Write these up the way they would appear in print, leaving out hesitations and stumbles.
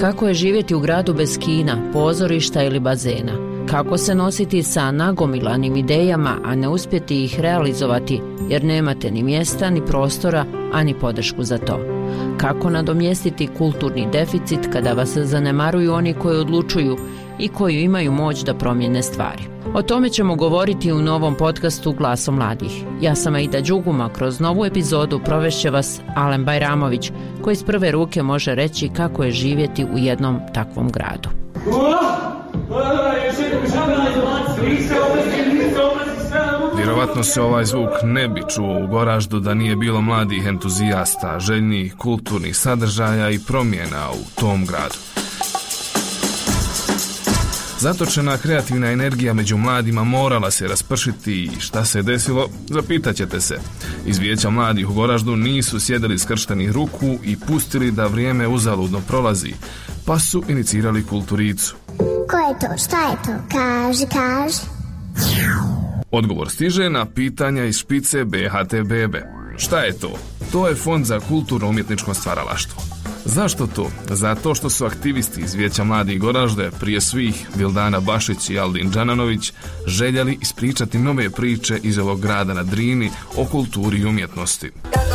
Kako je živjeti u gradu bez kina, pozorišta ili bazena? Kako se nositi sa nagomilanim idejama, a ne uspjeti ih realizovati jer nemate ni mjesta, ni prostora, a ni podršku za to? Kako nadomjestiti kulturni deficit kada vas zanemaruju oni koji odlučuju i koji imaju moć da promijene stvari? O tome ćemo govoriti u novom podcastu Glasom mladih. Ja sam Aida Đuguma, kroz novu epizodu provešće vas Alen Bajramović, koji iz prve ruke može reći kako je živjeti u jednom takvom gradu. Vjerovatno se ovaj zvuk ne bi čuo u Goraždu da nije bilo mladih entuzijasta, željnih kulturnih sadržaja i promjena u tom gradu. Zatočena kreativna energija među mladima morala se raspršiti i šta se desilo, zapitat ćete se. Iz Vijeća mladih u Goraždu nisu sjedili skrštenih ruku i pustili da vrijeme uzaludno prolazi, pa su inicirali kulturicu. Ko je to? Šta je to? Kaži. Odgovor stiže na pitanja iz špice BHT-BB. Šta je to? To je Fond za kulturno-umjetničko stvaralaštvo. Zašto to? Zato što su aktivisti iz Vijeća mladih Goražde, prije svih Vildana Bašić i Aldin Đananović, željeli ispričati nove priče iz ovog grada na Drini o kulturi i umjetnosti.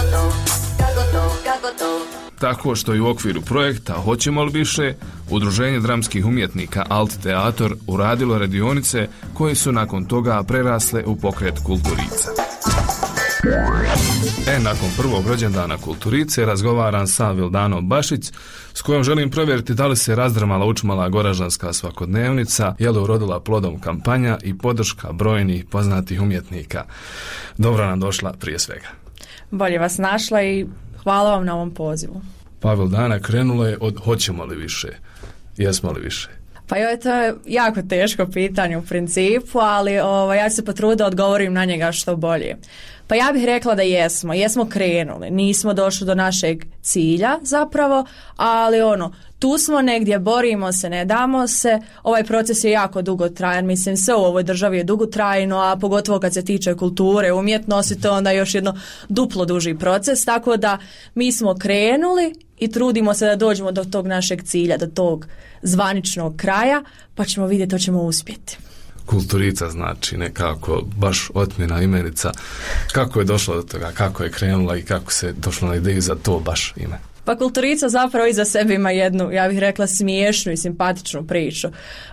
Tako što je u okviru projekta Hoćemo li više, Udruženje dramskih umjetnika Alt Teator uradilo radionice koje su nakon toga prerasle u pokret Kulturica. Nakon prvog rođendana Kulturice razgovaram sa Vildanom Bašić, s kojom želim provjeriti da li se razdrmala učmala goraždanska svakodnevnica, je li urodila plodom kampanja i podrška brojnih poznatih umjetnika. Dobro nam došla prije svega. Bolje vas našla i hvala vam na ovom pozivu. Pa Vildana, krenulo je od hoćemo li više, jesmo li više? Pa to je jako teško pitanje u principu, ali ja ću se potruditi da odgovorim na njega što bolje. Pa ja bih rekla da jesmo krenuli, nismo došli do našeg cilja zapravo, ali tu smo negdje, borimo se, ne damo se, ovaj proces je jako dugotrajan, mislim sve u ovoj državi je dugotrajno, a pogotovo kad se tiče kulture, umjetnosti, to je onda još jedno duplo duži proces, tako da mi smo krenuli i trudimo se da dođemo do tog našeg cilja, do tog zvaničnog kraja, pa ćemo vidjeti, to ćemo uspjeti. Kulturica znači nekako baš otmjena imenica. Kako je došlo do toga, kako je krenula i kako se došlo na ideju za to baš ime? Pa Kulturica zapravo iza sebe ima jednu, ja bih rekla, smiješnu i simpatičnu priču.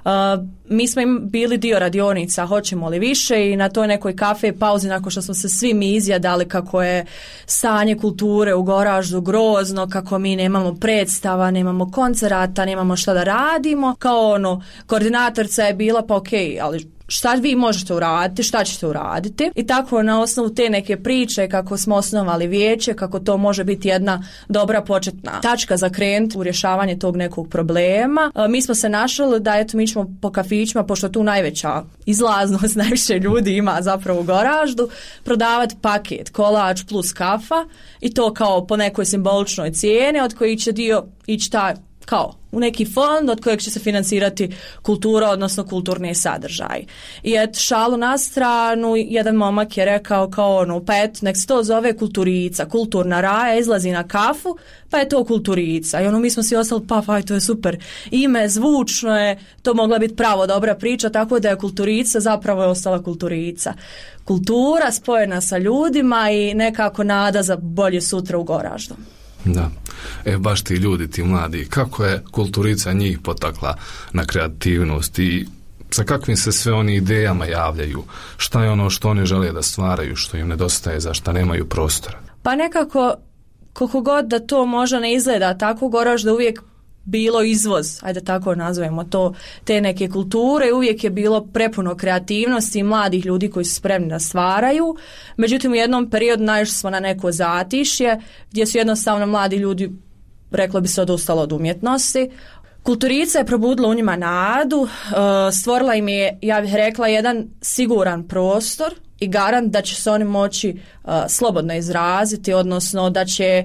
Mi smo bili dio radionica Hoćemo li više i na toj nekoj kafe pauzi nakon što smo se svi mi izjadali kako je stanje kulture u Goraždu grozno, kako mi nemamo predstava, nemamo koncerata, nemamo šta da radimo. Kao koordinatorica je bila pa okej, ali šta vi možete uraditi, šta ćete uraditi. I tako na osnovu te neke priče kako smo osnovali vijeće, kako to može biti jedna dobra početna tačka za krenuti u rješavanje tog nekog problema. Mi smo se našli da mi ćemo po kafićima, pošto tu najveća izlaznost, najviše ljudi ima zapravo u Goraždu, prodavati paket kolač plus kafa i to kao po nekoj simboličnoj cijeni od kojih će dio ići kao u neki fond od kojeg će se financirati kultura, odnosno kulturni sadržaj. I šalu na stranu, jedan momak je rekao pa nek se to zove Kulturica, kulturna raja, izlazi na kafu, pa je to Kulturica. I mi smo svi ostali, pa to je super ime, zvučno je, to mogla biti pravo dobra priča, tako da je Kulturica zapravo je ostala Kulturica. Kultura spojena sa ljudima i nekako nada za bolje sutra u Goraždu. Da, baš ti ljudi, ti mladi, kako je Kulturica njih potakla na kreativnost i sa kakvim se sve oni idejama javljaju, šta je ono što oni žele da stvaraju, što im nedostaje, za šta nemaju prostora? Pa nekako, koliko god da to možda ne izgleda tako, Goražda uvijek bilo izvoz, ajde tako nazovemo to, te neke kulture, uvijek je bilo prepuno kreativnosti i mladih ljudi koji su spremni da stvaraju. Međutim, u jednom periodu naišli smo na neko zatišje gdje su jednostavno mladi ljudi, reklo bi se, odustalo od umjetnosti. Kulturica je probudila u njima nadu, stvorila im je, ja bih rekla, jedan siguran prostor i garant da će se oni moći slobodno izraziti, odnosno da će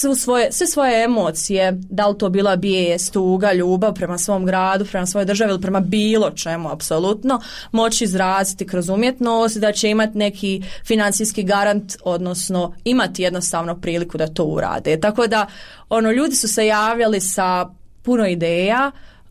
sve svoje emocije, da li to bila bijes, tuga, ljubav prema svom gradu, prema svojoj državi ili prema bilo čemu apsolutno, moći izraziti kroz umjetnost, da će imati neki financijski garant, odnosno imati jednostavno priliku da to urade. Tako da ljudi su se javljali sa puno ideja.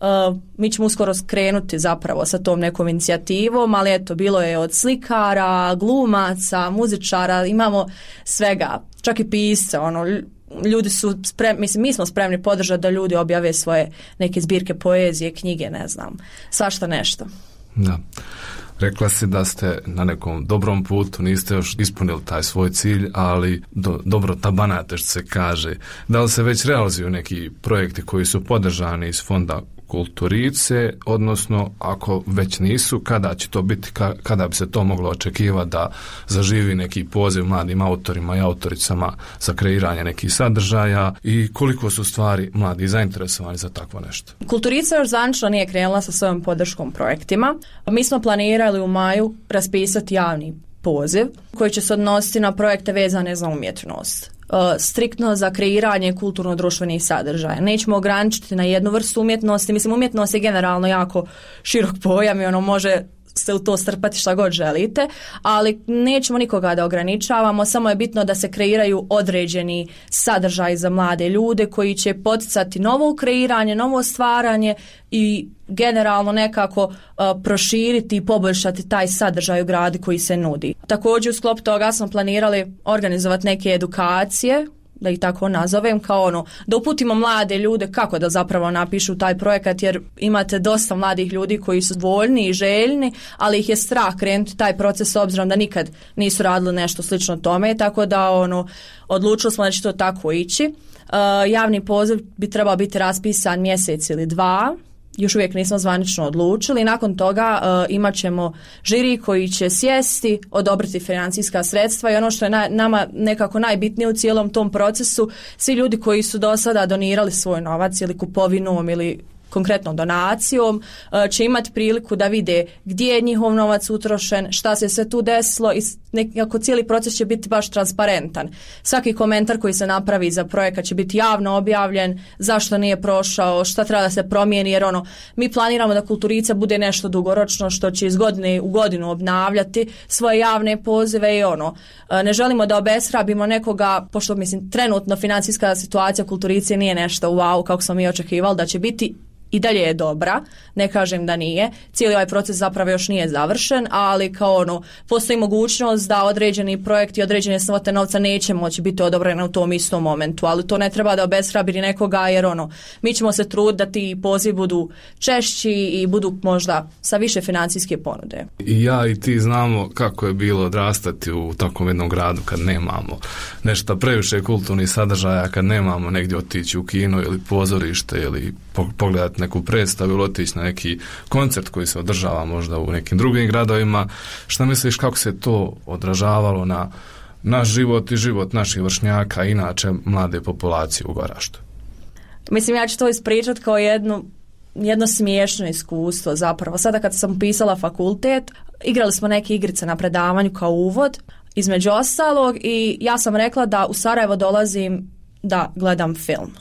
Mi ćemo uskoro skrenuti zapravo sa tom nekom inicijativom, ali eto, bilo je od slikara, glumaca, muzičara, imamo svega, čak i pisca, ljudi su spremni, mi smo spremni podržati da ljudi objave svoje neke zbirke poezije, knjige, ne znam, svašta nešto. Da. Rekla si da ste na nekom dobrom putu, niste još ispunili taj svoj cilj, ali dobro tabanate, što se kaže. Da li se već realizuju neki projekti koji su podržani iz fonda Kulturice, odnosno ako već nisu, kada će to biti, kada bi se to moglo očekivati da zaživi neki poziv mladim autorima i autoricama za kreiranje nekih sadržaja i koliko su stvari mladi zainteresovani za takvo nešto? Kulturica još zvanično nije krenula sa svojom podrškom projektima. Mi smo planirali u maju raspisati javni poziv koji će se odnositi na projekte vezane za umjetnost. Striktno za kreiranje kulturno-društvenih sadržaja. Nećemo ograničiti na jednu vrstu umjetnosti. Mislim, umjetnost je generalno jako širok pojam i može se u to strpati šta god želite, ali nećemo nikoga da ograničavamo, samo je bitno da se kreiraju određeni sadržaj za mlade ljude koji će poticati novo kreiranje, novo stvaranje i generalno nekako proširiti i poboljšati taj sadržaj u gradu koji se nudi. Također u sklopu toga smo planirali organizovati neke edukacije, da ih tako nazovem, kao da uputimo mlade ljude kako da zapravo napišu taj projekat, jer imate dosta mladih ljudi koji su voljni i željni, ali ih je strah krenuti taj proces s obzirom da nikad nisu radili nešto slično tome, tako da odlučili smo da će to tako ići. Javni poziv bi trebao biti raspisan mjesec ili dva, još uvijek nismo zvanično odlučili. Nakon toga imat ćemo žiri koji će sjesti, odobriti financijska sredstva i ono što je nama nekako najbitnije u cijelom tom procesu, svi ljudi koji su do sada donirali svoj novac ili kupovinom ili konkretno donacijom, će imati priliku da vide gdje je njihov novac utrošen, šta se sve tu desilo i nekako cijeli proces će biti baš transparentan. Svaki komentar koji se napravi za projekat će biti javno objavljen, zašto nije prošao, šta treba da se promijeni, jer mi planiramo da Kulturica bude nešto dugoročno što će iz godine u godinu obnavljati svoje javne pozive i ne želimo da obeshrabimo nekoga, pošto trenutno financijska situacija Kulturice nije nešto wow kako smo mi očekivali da će biti. I dalje je dobra, ne kažem da nije. Cijeli ovaj proces zapravo još nije završen, ali postoji mogućnost da određeni projekt i određene svote novca neće moći biti odobrene u tom istom momentu, ali to ne treba da obeshrabri nekoga, jer mi ćemo se truditi da ti pozivi budu češći i budu možda sa više financijske ponude. I ja i ti znamo kako je bilo odrastati u takvom jednom gradu kad nemamo nešto previše kulturnih sadržaja, kad nemamo negdje otići u kino ili pozorište ili pogledati neku predstavu ili otići na neki koncert koji se održava možda u nekim drugim gradovima. Šta misliš kako se to odražavalo na naš život i život naših vršnjaka i inače mlade populacije u Goraždu? Mislim, ja ću to ispričati kao jedno smiješno iskustvo zapravo. Sada kad sam pisala fakultet, igrali smo neke igrice na predavanju kao uvod, između ostalog, i ja sam rekla da u Sarajevo dolazim da gledam film.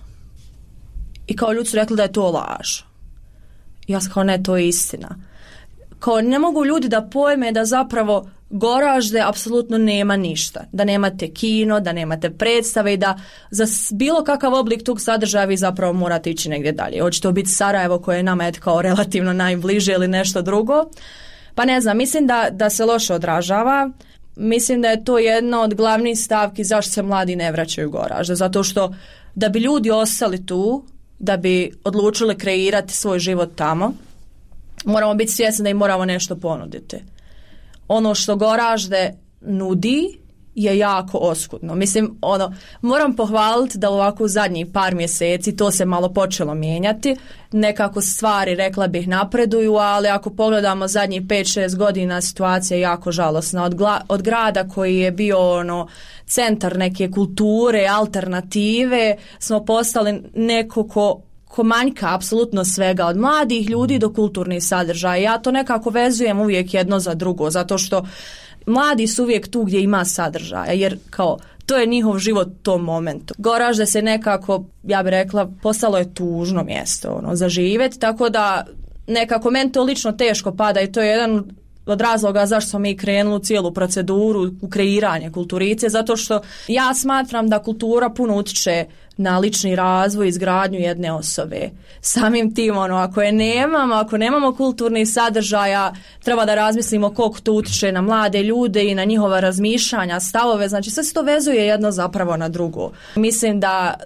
I kao ljudi su rekli da je to laž. Ja sam kao ne, to je istina. Kao ne mogu ljudi da pojme da zapravo Goražde apsolutno nema ništa. Da nemate kino, da nemate predstave i da za bilo kakav oblik tog sadržaja vi zapravo morate ići negdje dalje. Hoće to biti Sarajevo koje je nama kao relativno najbliže ili nešto drugo. Pa ne znam, mislim da se loše odražava. Mislim da je to jedna od glavnih stavki zašto se mladi ne vraćaju u Goražde. Zato što da bi ljudi ostali tu, da bi odlučili kreirati svoj život tamo, moramo biti svjesni da im moramo nešto ponuditi. Ono što Goražde nudi je jako oskudno. Mislim, moram pohvaliti da ovako u zadnjih par mjeseci to se malo počelo mijenjati. Nekako stvari, rekla bih, napreduju, ali ako pogledamo zadnjih 5-6 godina, situacija je jako žalosna. Od grada koji je bio centar neke kulture, alternative, smo postali neko ko manjka apsolutno svega, od mladih ljudi do kulturnih sadržaja. Ja to nekako vezujem uvijek jedno za drugo, zato što mladi su uvijek tu gdje ima sadržaja, jer kao to je njihov život u tom momentu. Goražde se nekako, ja bih rekla, postalo je tužno mjesto za živjeti, tako da nekako meni to lično teško pada i to je jedan od razloga zašto smo mi krenuli u cijelu proceduru u kreiranje kulturice, zato što ja smatram da kultura puno utiče na lični razvoj i izgradnju jedne osobe. Samim tim, ako nemamo kulturnih sadržaja, treba da razmislimo koliko to utiče na mlade ljude i na njihova razmišljanja, stavove, znači sve se to vezuje jedno zapravo na drugo. Mislim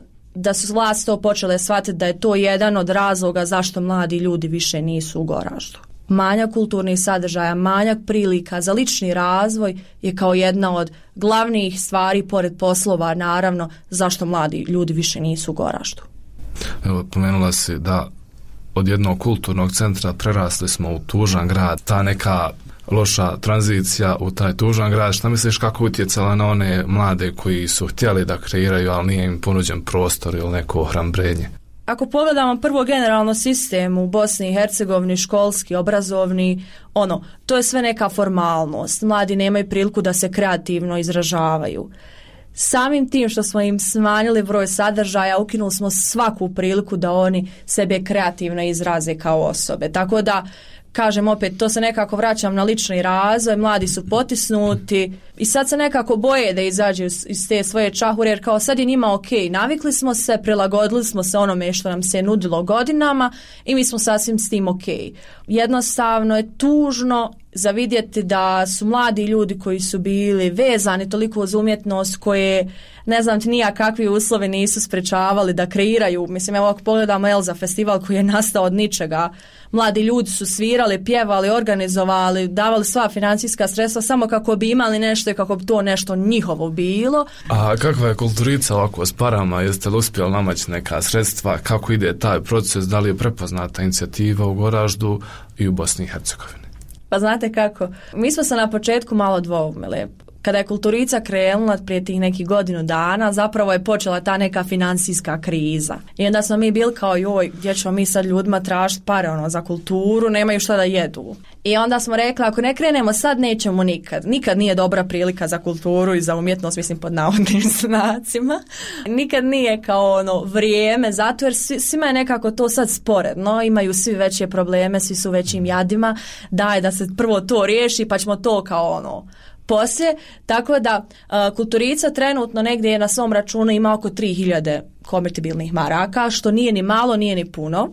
da su vlasti to počele shvatiti da je to jedan od razloga zašto mladi ljudi više nisu u Goraždu. Manjak kulturnih sadržaja, manjak prilika za lični razvoj je kao jedna od glavnih stvari, pored poslova naravno, zašto mladi ljudi više nisu u Goraždu. Evo, pomenula si da od jednog kulturnog centra prerasli smo u tužan grad. Ta neka loša tranzicija u taj tužan grad, šta misliš kako utjecala na one mlade koji su htjeli da kreiraju, ali nije im ponuđen prostor ili neko ohrabrenje? Ako pogledamo prvo generalno sistem u Bosni i Hercegovini, školski, obrazovni, to je sve neka formalnost. Mladi nemaju priliku da se kreativno izražavaju. Samim tim što smo im smanjili broj sadržaja, ukinuli smo svaku priliku da oni sebe kreativno izraze kao osobe. Tako da, kažem opet, to se nekako vraćam na lični razvoj, mladi su potisnuti i sad se nekako boje da izađu iz te svoje čahure, jer kao sad je njima ok, navikli smo se, prilagodili smo se onome što nam se nudilo godinama i mi smo sasvim s tim ok. Jednostavno je tužno za vidjeti da su mladi ljudi koji su bili vezani toliko uz umjetnost, koje ne znam ti nija kakvi uslovi nisu sprečavali da kreiraju. Mislim, evo ako pogledamo Elza festival koji je nastao od ničega, mladi ljudi su svirali, pjevali, organizovali, davali sva financijska sredstva samo kako bi imali nešto i kako bi to nešto njihovo bilo. A kakva je kulturica ovako s parama? Jeste li uspjeli namaći neka sredstva? Kako ide taj proces? Da li je prepoznata inicijativa u Goraždu i u Bosni i Hercegovini? Pa znate kako, mi smo se na početku malo dvoumili. Kada je kulturica krenula prije tih nekih godinu dana, zapravo je počela ta neka financijska kriza. I onda smo mi bili kao, joj, gdje ćemo mi sad ljudima tražiti pare za kulturu, nemaju šta da jedu. I onda smo rekli, ako ne krenemo sad, nećemo nikad. Nikad nije dobra prilika za kulturu i za umjetnost, mislim pod navodnim znacima. Nikad nije kao vrijeme, zato jer svima je nekako to sad sporedno, imaju svi veće probleme, svi su većim jadima, daj da se prvo to riješi pa ćemo to kao poslije, tako da kulturica trenutno negdje na svom računu ima oko 3000 konvertibilnih maraka, što nije ni malo, nije ni puno.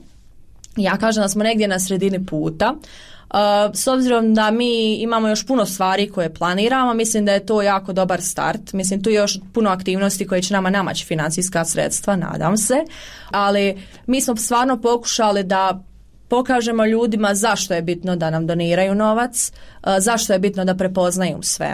Ja kažem da smo negdje na sredini puta. S obzirom da mi imamo još puno stvari koje planiramo, mislim da je to jako dobar start. Mislim, tu je još puno aktivnosti koje će nama namaći financijska sredstva, nadam se. Ali mi smo stvarno pokušali da pokažemo ljudima zašto je bitno da nam doniraju novac, zašto je bitno da prepoznaju sve.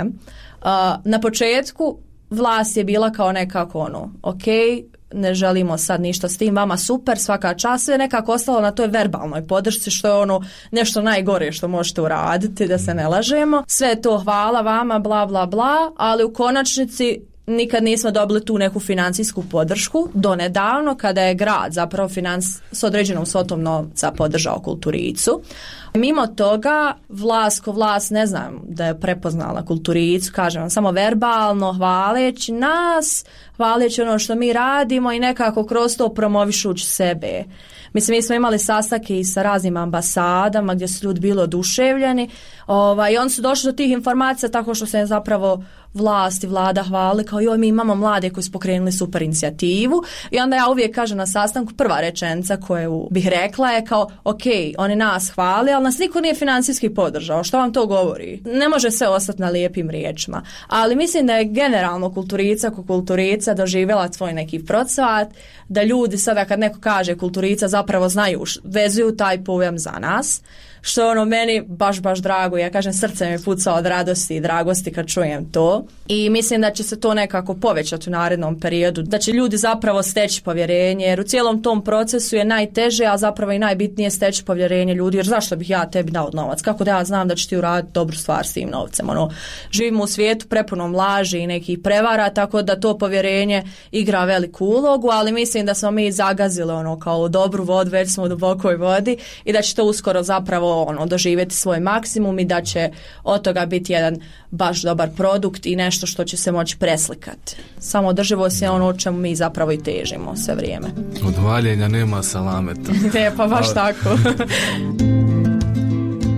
Na početku vlast je bila kao nekako ok, ne želimo sad ništa s tim, vama super, svaka čast, sve nekako ostalo na toj verbalnoj podršci, što je nešto najgore što možete uraditi, da se ne lažemo. Sve je to hvala vama, bla bla bla, ali u konačnici nikad nismo dobili tu neku financijsku podršku do nedavno kada je grad zapravo s određenom svotom novca podržao kulturicu. Mimo toga, vlast ne znam da je prepoznala kulturicu, kažem vam, samo verbalno hvaleći nas, hvaleći ono što mi radimo i nekako kroz to promovišući sebe. Mislim, mi smo imali sastanke i sa raznim ambasadama gdje su ljudi bili oduševljeni i oni su došli do tih informacija tako što se zapravo vlast i vlada hvali kao joj, mi imamo mlade koji su pokrenuli super inicijativu i onda ja uvijek kažem na sastanku, prva rečenica koju bih rekla je kao ok, oni nas hvali, ali nas niko nije financijski podržao, što vam to govori? Ne može sve ostati na lijepim riječima, ali mislim da je generalno kulturica doživjela svoj neki procvat, da ljudi sada kad neko kaže kulturica zapravo znaju, vezuju taj pojam za nas, što je meni baš drago. Ja kažem, srce mi puca od radosti i dragosti kad čujem to. I mislim da će se to nekako povećati u narednom periodu, da će ljudi zapravo steći povjerenje, jer u cijelom tom procesu je najteže, a zapravo i najbitnije steći povjerenje ljudi, jer zašto bih ja tebi dao novac? Kako da ja znam da ćeš ti uraditi dobru stvar s tim novcem? Živimo u svijetu prepunom laži i nekih prevara, tako da to povjerenje igra veliku ulogu, ali mislim da smo mi zagazili kao dobru vodu, već smo u dubokoj vodi i da će to uskoro zapravo doživjeti svoj maksimum i da će od toga biti jedan baš dobar produkt i nešto što će se moći preslikati. Samo održivost je o čemu mi zapravo i težimo sve vrijeme. Od valjenja nema salameta. Pa baš tako.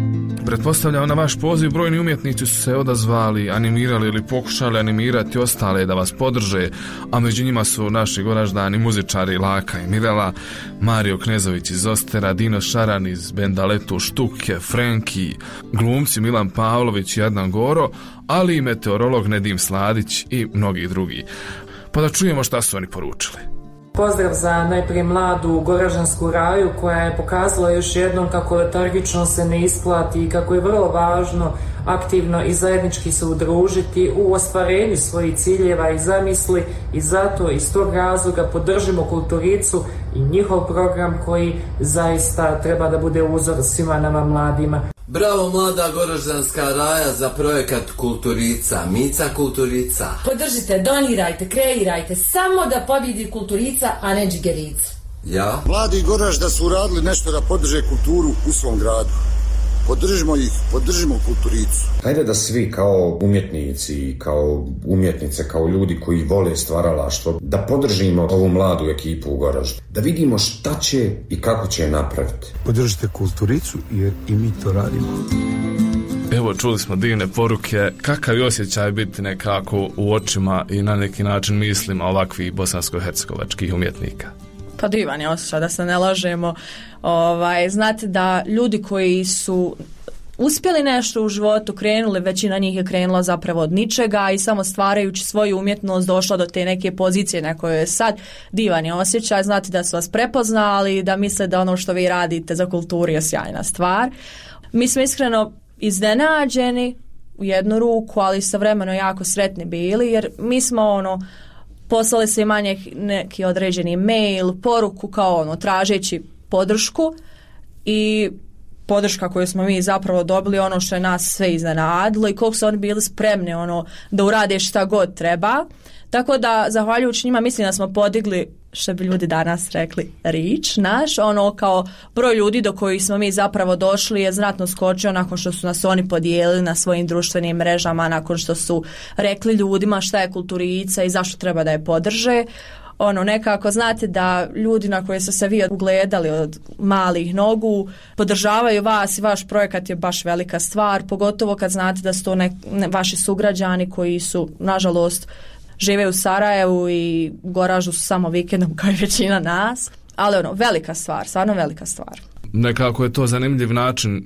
Pretpostavljam na vaš poziv brojni umjetnici su se odazvali, animirali ili pokušali animirati ostale da vas podrže, a među njima su naši Goraždani muzičari Laka i Mirela, Mario Knezović iz Ostera, Dino Šaran iz benda Leto Štuke, Frenki, glumci Milan Pavlović i Adnan Goro, ali i meteorolog Nedim Sladić i mnogi drugi. Pa da čujemo šta su oni poručili. Pozdrav za najprije mladu Goraždansku raju koja je pokazala još jednom kako letargično se ne isplati i kako je vrlo važno aktivno i zajednički se udružiti u ostvarenju svojih ciljeva i zamisli, i zato iz tog razloga podržimo Kulturicu i njihov program koji zaista treba da bude uzor svima nama mladima. Bravo mlada Goraždanska raja za projekat Kulturica, Mica Kulturica. Podržite, donirajte, kreirajte, samo da pobjedi Kulturica, a ne džigerica. Ja? Mladi Goražda su uradili nešto da podrže kulturu u svom gradu. Podržimo ih, podržimo Kulturicu. Hajde da svi kao umjetnici, kao umjetnice, kao ljudi koji vole stvaralaštvo, da podržimo ovu mladu ekipu u Goraždu. Da vidimo šta će i kako će je napraviti. Podržite Kulturicu jer i mi to radimo. Evo, čuli smo divne poruke. Kakav je osjećaj biti nekako u očima i na neki način mislima ovakvih bosansko-hercegovačkih umjetnika? Pa divan je osjećaj, da se ne lažemo. Znate da ljudi koji su uspjeli nešto u životu, krenuli, većina njih je krenula zapravo od ničega i samo stvarajući svoju umjetnost došla do te neke pozicije na kojoj je sad. Divan je osjećaj, znate da su vas prepoznali, da misle da ono što vi radite za kulturu je sjajna stvar. Mi smo iskreno iznenađeni u jednu ruku, ali istovremeno jako sretni bili, jer mi smo poslali se manje neki određeni mail, poruku kao tražeći podršku, i podrška koju smo mi zapravo dobili, ono što je nas sve iznenadilo i koliko su oni bili spremni da urade šta god treba. Tako da, zahvaljujući njima, mislim da smo podigli, što bi ljudi danas rekli, reach naš, kao broj ljudi do kojih smo mi zapravo došli je znatno skočio nakon što su nas oni podijelili na svojim društvenim mrežama, nakon što su rekli ljudima šta je Kulturica i zašto treba da je podrže. Nekako znate da ljudi na koje su se vi ugledali od malih nogu podržavaju vas i vaš projekat je baš velika stvar, pogotovo kad znate da su to vaši sugrađani koji su, nažalost, žive u Sarajevu i Goražu su samo vikendom kao i većina nas, ali velika stvar, stvarno velika stvar. Nekako je to zanimljiv način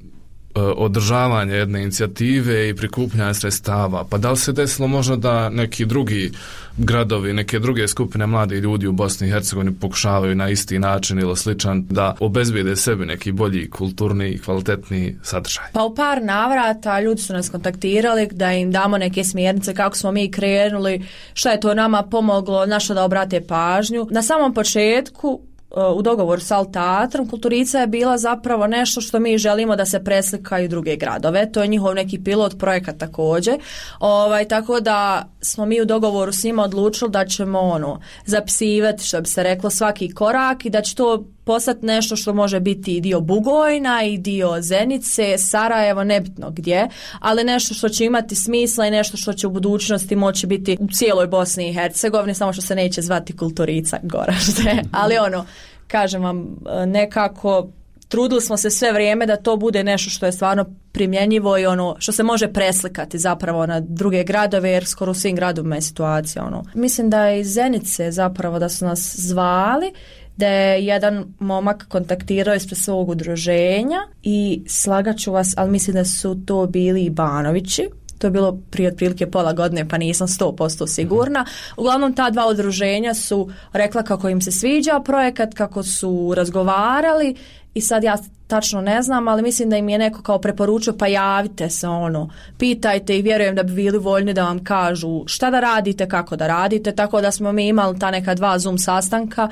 održavanja jedne inicijative i prikupljanja sredstava. Pa da li se desilo možda da neki drugi gradovi, neke druge skupine mladih ljudi u Bosni i Hercegovini pokušavaju na isti način ili sličan da obezbijede sebi neki bolji, kulturni i kvalitetni sadržaj? Pa u par navrata ljudi su nas kontaktirali da im damo neke smjernice kako smo mi krenuli, šta je to nama pomoglo, na što da obrate pažnju. Na samom početku u dogovoru s Alteatrom, Kulturica je bila zapravo nešto što mi želimo da se preslika i druge gradove. To je njihov neki pilot projekat također. Tako da smo mi u dogovoru s njima odlučili da ćemo zapisivati, što bi se reklo, svaki korak i da će to postati nešto što može biti i dio Bugojna i dio Zenice, Sarajevo, nebitno gdje, ali nešto što će imati smisla i nešto što će u budućnosti moći biti u cijeloj Bosni i Hercegovini, samo što se neće zvati Kulturica Goražde. Ali kažem vam, nekako trudili smo se sve vrijeme da to bude nešto što je stvarno primjenjivo i što se može preslikati zapravo na druge gradove, jer skoro u svim gradovima je situacija. Mislim da je iz Zenice zapravo da su nas zvali, da je jedan momak kontaktirao ispred svog udruženja i slagat ću vas, ali mislim da su to bili Ivanovići. To je bilo prije otprilike pola godine, pa nisam 100% sigurna. Uglavnom, ta dva udruženja su rekla kako im se sviđa projekat, kako su razgovarali i sad ja tačno ne znam, ali mislim da im je neko kao preporučio pa javite se, pitajte i vjerujem da bi bili voljni da vam kažu šta da radite, kako da radite, tako da smo mi imali ta neka 2 Zoom sastanka,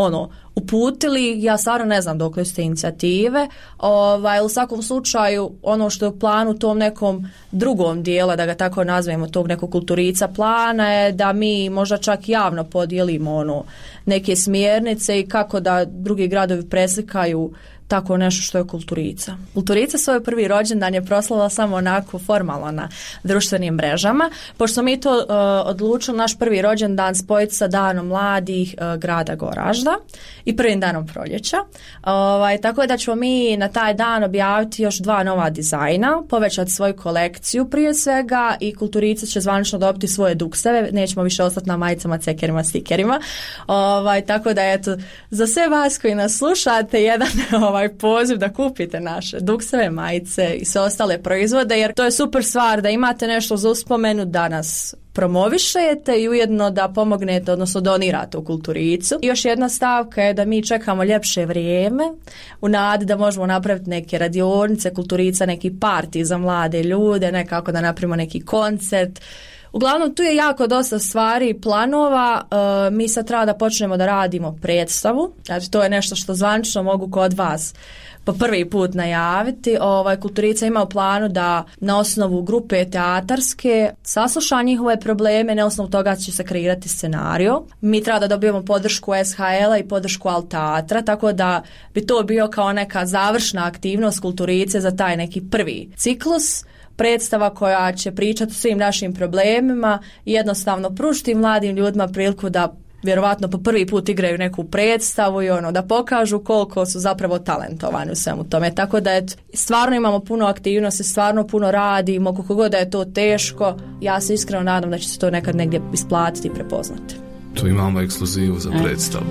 uputili, ja stvarno ne znam dok su te inicijative, u svakom slučaju ono što je u planu tom nekom drugom dijelu, da ga tako nazvemo, tog nekog Kulturica plana je da mi možda čak javno podijelimo neke smjernice i kako da drugi gradovi preslikaju tako nešto što je kulturica. Kulturica svoj prvi rođendan je proslavila samo onako formalno na društvenim mrežama, pošto mi to odlučili naš prvi rođendan spojiti sa danom mladih grada Goražda i prvim danom proljeća. Tako da ćemo mi na taj dan objaviti još 2 nova dizajna, povećati svoju kolekciju prije svega i kulturica će zvanično dobiti svoje dukseve, nećemo više ostati na majicama, cekerima, stikerima. Tako da eto, za sve vas koji nas slušate, jedan poziv da kupite naše dukseve, majice i sve ostale proizvode, jer to je super stvar da imate nešto za uspomenu, da nas promovišete i ujedno da pomognete, odnosno donirate u kulturicu. I još jedna stavka je da mi čekamo ljepše vrijeme u nadi da možemo napraviti neke radionice, kulturica, neki parti za mlade ljude, nekako da napravimo neki koncert. Uglavnom, tu je jako dosta stvari, planova. Mi sad treba da počnemo da radimo predstavu. Znači, to je nešto što zvanično mogu kod vas po prvi put najaviti. Kulturica ima u planu da na osnovu grupe teatarske sasluša njihove probleme, na osnovu toga će se kreirati scenario. Mi treba da dobijemo podršku SHL-a i podršku Alteatra, tako da bi to bio kao neka završna aktivnost kulturice za taj neki prvi ciklus. Predstava koja će pričati o svim našim problemima i jednostavno pružiti mladim ljudima priliku da vjerovatno po prvi put igraju neku predstavu i da pokažu koliko su zapravo talentovani u svemu tome. Tako da stvarno imamo puno aktivnosti, stvarno puno radimo, koliko god da je to teško, ja se iskreno nadam da će se to nekad negdje isplatiti i prepoznati. Tu imamo ekskluzivu za predstavu.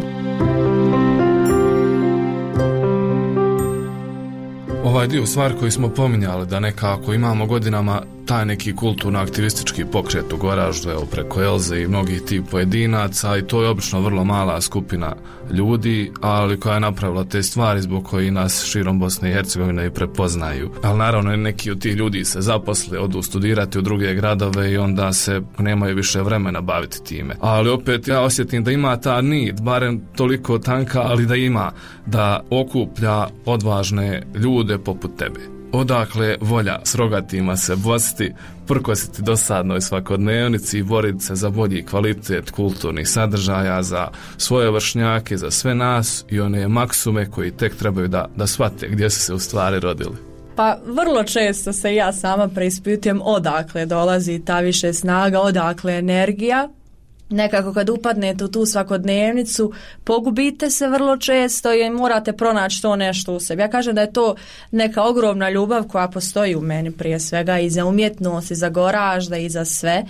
Ovaj dio stvari koji smo pominjali da nekako imamo godinama taj neki kulturno-aktivistički pokret u Goraždu, evo preko Elze i mnogih tih pojedinaca, i to je obično vrlo mala skupina ljudi, ali koja je napravila te stvari zbog koji nas širom Bosne i Hercegovine i prepoznaju. Ali naravno neki od tih ljudi se zaposle, odu studirati u druge gradove i onda se nemaju više vremena baviti time. Ali opet ja osjetim da ima ta nit, barem toliko tanka, ali da ima, da okuplja odvažne ljude poput tebe. Odakle volja s rogatima se bosti, prkositi dosadnoj svakodnevnici i boriti se za bolji kvalitet kulturnih sadržaja za svoje vršnjake, za sve nas i one maksume koji tek trebaju da shvate gdje su se u stvari rodili. Pa vrlo često se ja sama preispitujem odakle dolazi ta više snaga, odakle energija. Nekako kad upadnete u tu svakodnevnicu, pogubite se vrlo često i morate pronaći to nešto u sebi. Ja kažem da je to neka ogromna ljubav koja postoji u meni prije svega i za umjetnost, i za Goražda, i za sve.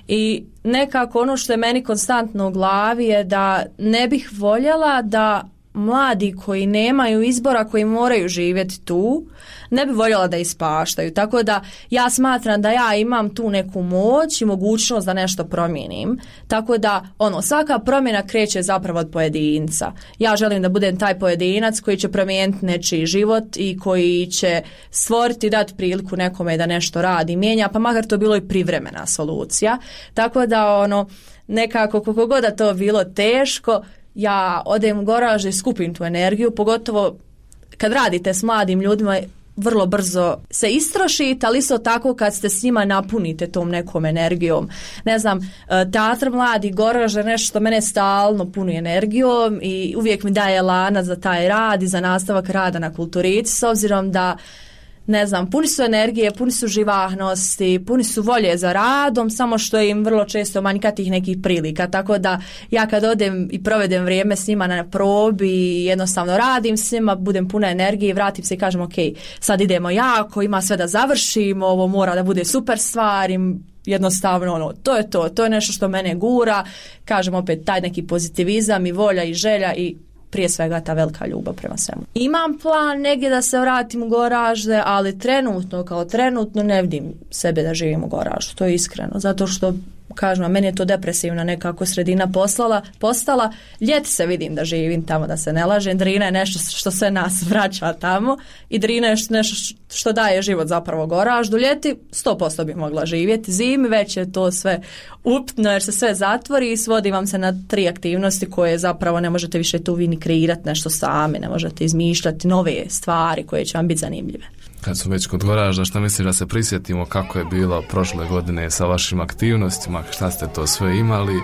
I nekako ono što je meni konstantno u glavi je da ne bih voljela da mladi koji nemaju izbora, koji moraju živjeti tu, ne bi voljela da ispaštaju. Tako da ja smatram da ja imam tu neku moć i mogućnost da nešto promijenim. Tako da svaka promjena kreće zapravo od pojedinca. Ja želim da budem taj pojedinac koji će promijeniti nečiji život i koji će stvoriti, dati priliku nekome da nešto radi, mijenja, pa makar to bilo i privremena solucija. Tako da nekako koliko god da to bilo teško, ja odem u Goražd i skupim tu energiju, pogotovo kad radite s mladim ljudima, vrlo brzo se istrošite, ali isto tako kad ste s njima napunite tom nekom energijom. Ne znam, teatr mladi Goražd je nešto što mene stalno puni energijom i uvijek mi daje elana za taj rad i za nastavak rada na kulturici, s obzirom da ne znam, puni su energije, puni su živahnosti, puni su volje za radom, samo što im vrlo često manjka tih nekih prilika. Tako da ja kad odem i provedem vrijeme s njima na probi i jednostavno radim s njima, budem puna energije i vratim se i kažem ok, sad idemo jako, ima sve da završimo, ovo mora da bude super stvar, jednostavno to je nešto što mene gura. Kažem opet, taj neki pozitivizam i volja i želja i prije svega ta velika ljubav prema svemu. Imam plan negdje da se vratim u Goražde, ali trenutno ne vidim sebe da živim u Goraždu, to je iskreno, zato što kažem, meni je to depresivna nekako sredina postala. Ljeti se vidim da živim tamo, da se ne lažem. Drina je nešto što sve nas vraća tamo i Drina je nešto što daje život zapravo Goraždu. Ljeti 100% bi mogla živjeti, zimi već je to sve upitno jer se sve zatvori i svodi vam se na 3 aktivnosti koje zapravo ne možete više tu vi ni kreirati nešto sami, ne možete izmišljati nove stvari koje će vam biti zanimljive. Kad su već kod Goražda, šta misliš da se prisjetimo kako je bilo prošle godine sa vašim aktivnostima, šta ste to sve imali,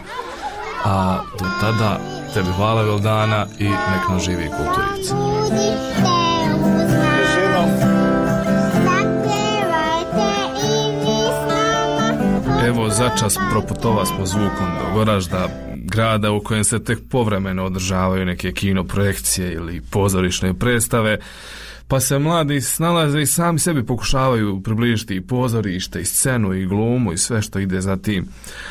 a do tada tebi hvala Vildana i nek nam živi kulturica. Evo, začas proputova smo zvukom do Goražda, grada u kojem se tek povremeno održavaju neke kino projekcije ili pozorišne predstave, pa se mladi snalaze i sami sebi pokušavaju približiti i pozorište, i scenu, i glumu, i sve što ide za tim.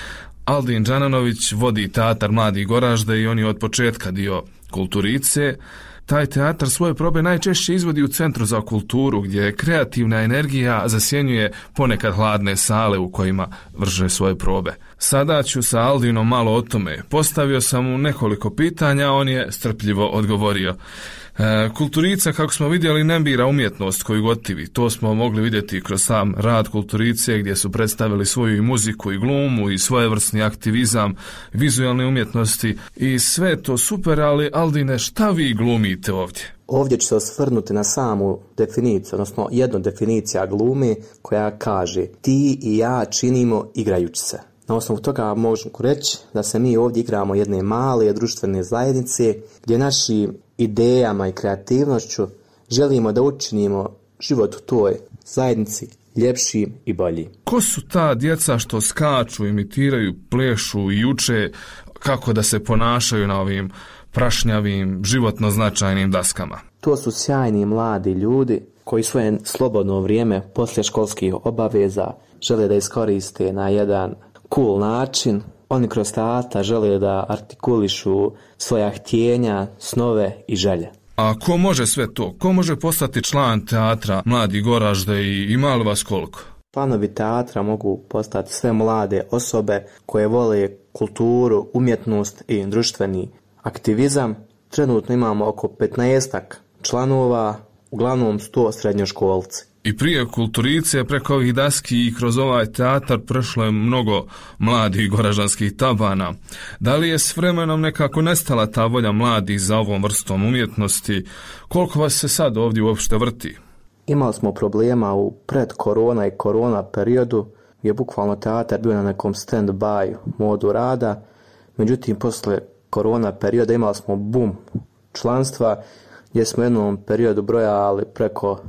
Aldin Đananović vodi teatar Mladi Goražde i on je od početka dio Kulturice. Taj teatar svoje probe najčešće izvodi u Centru za kulturu, gdje kreativna energija zasjenjuje ponekad hladne sale u kojima vrše svoje probe. Sada ću sa Aldinom malo o tome. Postavio sam mu nekoliko pitanja, on je strpljivo odgovorio. Kulturica, kako smo vidjeli, ne bira umjetnost koju gotivi. To smo mogli vidjeti kroz sam rad Kulturice, gdje su predstavili svoju i muziku i glumu i svojevrsni aktivizam, vizualne umjetnosti i sve to super, ali Aldine, šta vi glumite ovdje? Ovdje ću se osvrnuti na samu definiciju, odnosno jednu definicija glume koja kaže ti i ja činimo igrajući se. Na osnovu toga možemo reći da se mi ovdje igramo jedne male društvene zajednice gdje našim idejama i kreativnošću želimo da učinimo život u toj zajednici ljepšim i boljim. Ko su ta djeca što skaču, imitiraju, plešu i uče kako da se ponašaju na ovim prašnjavim, životno značajnim daskama? To su sjajni mladi ljudi koji svoje slobodno vrijeme poslije školskih obaveza žele da iskoriste na jedan cool način. Oni kroz teatar žele da artikulišu svoja htjenja, snove i želje. A ko može sve to? Ko može postati član teatra Mladi Goražde i ima li vas koliko? Članovi teatra mogu postati sve mlade osobe koje vole kulturu, umjetnost i društveni aktivizam. Trenutno imamo oko 15 članova, uglavnom 100 srednjoškolci. I prije Kulturice, preko ovih daski i kroz ovaj teatar prešlo je mnogo mladih goraždanskih tabana. Da li je s vremenom nekako nestala ta volja mladih za ovom vrstom umjetnosti? Koliko vas se sad ovdje uopšte vrti? Imali smo problema u predkorona i korona periodu, gdje je bukvalno teatar bio na nekom stand-by modu rada. Međutim, posle korona perioda imali smo boom članstva, gdje smo u jednom periodu brojali preko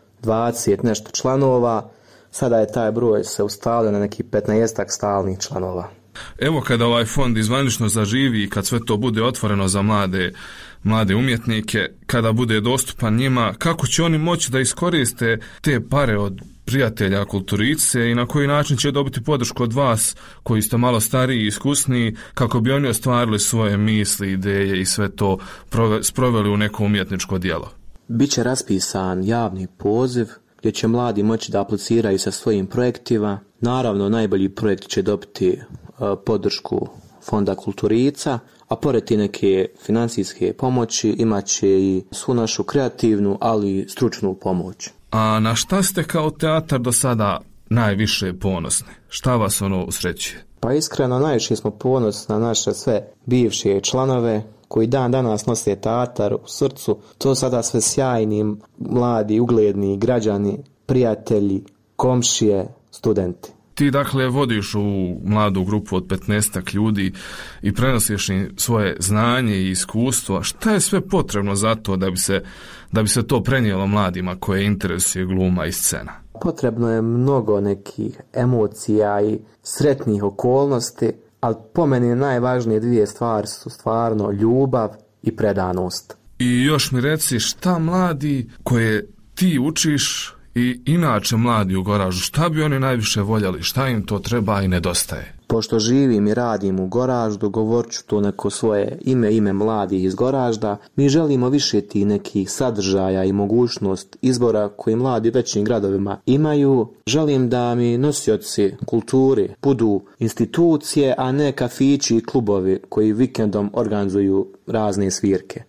20 nešto članova. Sada je taj broj se ustalio na nekih 15 stalnih članova. Evo, kada ovaj fond izvanično zaživi i kad sve to bude otvoreno za mlade umjetnike, kada bude dostupan njima, kako će oni moći da iskoriste te pare od prijatelja Kulturice i na koji način će dobiti podršku od vas koji ste malo stariji i iskusniji, kako bi oni ostvarili svoje misli, ideje i sve to sproveli u neko umjetničko djelo? Biće raspisan javni poziv gdje će mladi moći da apliciraju sa svojim projektima. Naravno, najbolji projekt će dobiti podršku Fonda Kulturica, a pored ti neke financijske pomoći imat će i svu našu kreativnu, ali i stručnu pomoć. A na šta ste kao teatar do sada najviše ponosni? Šta vas usrećuje? Pa iskreno, najviše smo ponosni na naše sve bivše članove koji dan danas nose teatar u srcu. To sada sve sjajni, mladi, ugledni građani, prijatelji, komšije, studenti. Ti dakle vodiš u mladu grupu od 15 ljudi i prenosiš im svoje znanje i iskustvo. Šta je sve potrebno za to da bi se to prenijelo mladima koje interesuje gluma i scena? Potrebno je mnogo nekih emocija i sretnih okolnosti, ali po meni najvažnije dvije stvari su stvarno ljubav i predanost. I još mi reci, šta mladi koje ti učiš i inače mladi u Goraždu, šta bi oni najviše voljeli, šta im to treba i nedostaje? Pošto živim i radim u Goraždu, govorit ću to neko svoje ime mladih iz Goražda, mi želimo više ti nekih sadržaja i mogućnost izbora koji mladi u većim gradovima imaju. Želim da mi nosioci kulture budu institucije, a ne kafići i klubovi koji vikendom organizuju razne svirke.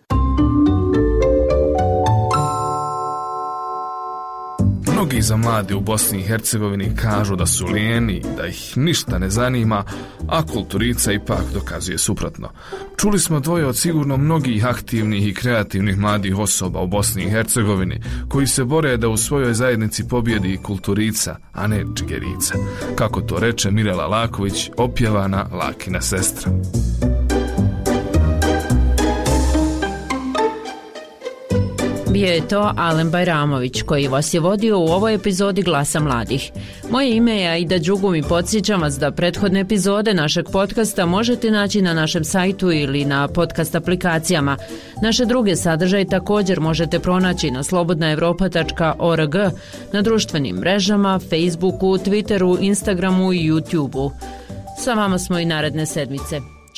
Mnogi za mlade u Bosni i Hercegovini kažu da su lijeni, da ih ništa ne zanima, a Kulturica ipak dokazuje suprotno. Čuli smo dvoje od sigurno mnogih aktivnih i kreativnih mladih osoba u Bosni i Hercegovini koji se bore da u svojoj zajednici pobjedi Kulturica, a ne Džigerica. Kako to reče Mirela Laković, opjevana Lakina sestra. Bio je to Alen Bajramović koji vas je vodio u ovoj epizodi Glasa mladih. Moje ime je Aida Đugum i podsjećam vas da prethodne epizode našeg podcasta možete naći na našem sajtu ili na podcast aplikacijama. Naše druge sadržaje također možete pronaći na slobodnaevropa.org, na društvenim mrežama, Facebooku, Twitteru, Instagramu i YouTubeu. Sa vama smo i naredne sedmice.